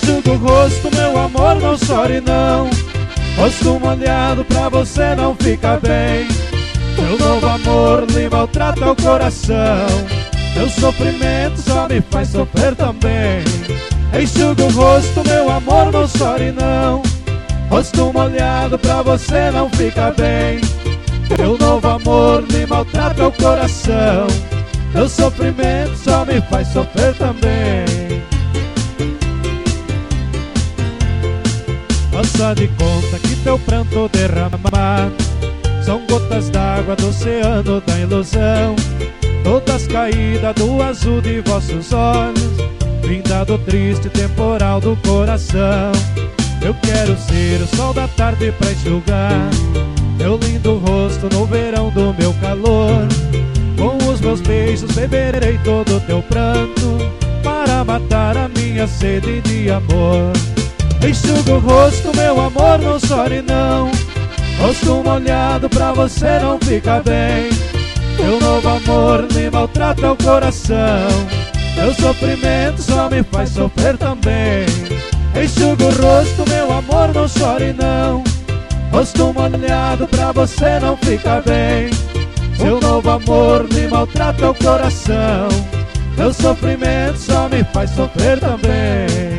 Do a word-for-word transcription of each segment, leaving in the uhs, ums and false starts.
Enxuga o rosto, meu amor, não chore não. Rosto molhado pra você não fica bem. Meu novo amor lhe maltrata o coração. Meu sofrimento só me faz sofrer também. Enxuga o rosto, meu amor, não chore não. Rosto molhado pra você não fica bem. Meu novo amor me maltrata o coração. Meu sofrimento só me faz sofrer também. Faça de conta que teu pranto derramado são gotas d'água do oceano da ilusão, todas caídas do azul de vossos olhos, vinda do triste temporal do coração. Eu quero ser o sol da tarde pra enxugar teu lindo rosto no verão do meu calor. Com os meus beijos beberei todo o teu pranto para matar a minha sede de amor. Enxuga o rosto, meu amor, não chore não. Rosto molhado pra você não fica bem. Meu novo amor me maltrata o coração. Meu sofrimento só me faz sofrer também. Enxuga o rosto, meu amor, não chore não. Rosto molhado pra você não fica bem. Seu novo amor me maltrata o coração. Meu sofrimento só me faz sofrer também.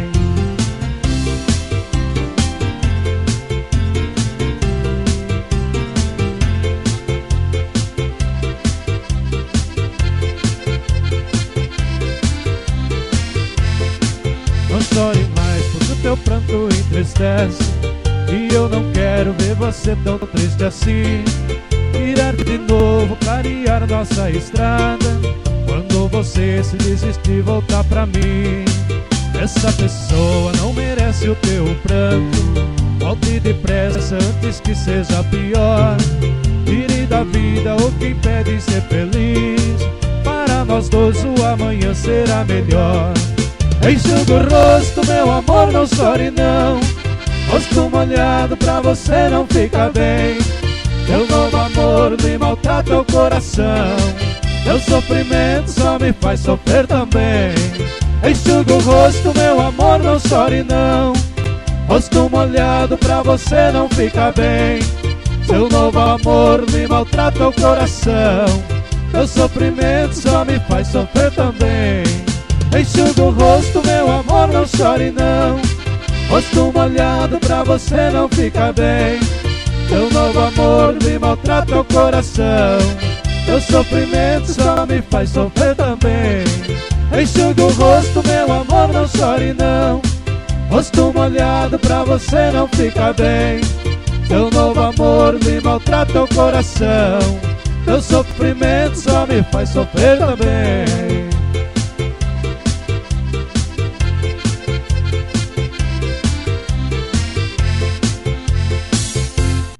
Não chore mais, porque o teu pranto entristece, e eu não quero ver você tão triste assim. Virar de novo, clarear nossa estrada, quando você se desistir, voltar pra mim. Essa pessoa não merece o teu pranto. Volte depressa antes que seja pior. Tire da vida o que impede ser feliz. Para nós dois o amanhã será melhor. Enxuga o rosto, meu amor, não chore não. Rosto molhado pra você não fica bem. Meu novo amor me maltrata o coração. Meu sofrimento só me faz sofrer também. Enxuga o rosto, meu amor, não chore não. Rosto molhado pra você não fica bem. Seu novo amor me maltrata o coração. Meu sofrimento só me faz sofrer também. Enxuga o rosto, meu amor, não chore não. Rosto molhado pra você não fica bem. Seu novo amor me maltrata o coração. Meu sofrimento só me faz sofrer também. Enxuga o rosto, meu amor, não chore não. Rosto molhado pra você não fica bem. Seu novo amor me maltrata o coração. Meu sofrimento só me faz sofrer também.